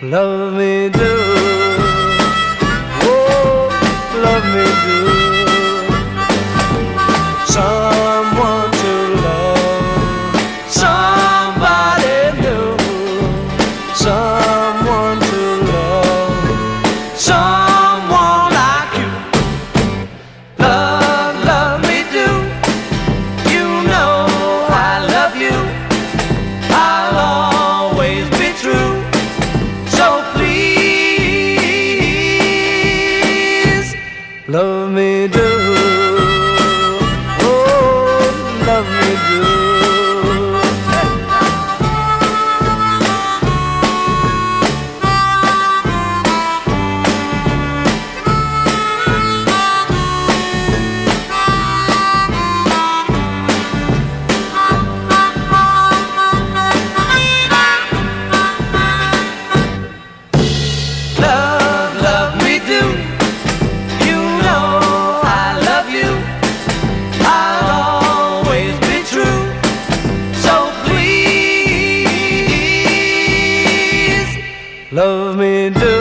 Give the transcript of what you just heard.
love me do. Oh, love me do. Someone to love, somebody new. Someone to love, someone like you. Love, love me do. You know I love you. I'll always be true. So please, love me do. Oh, love me do. Love, love me do. You know I love you. I'll always be true. So please, love me do.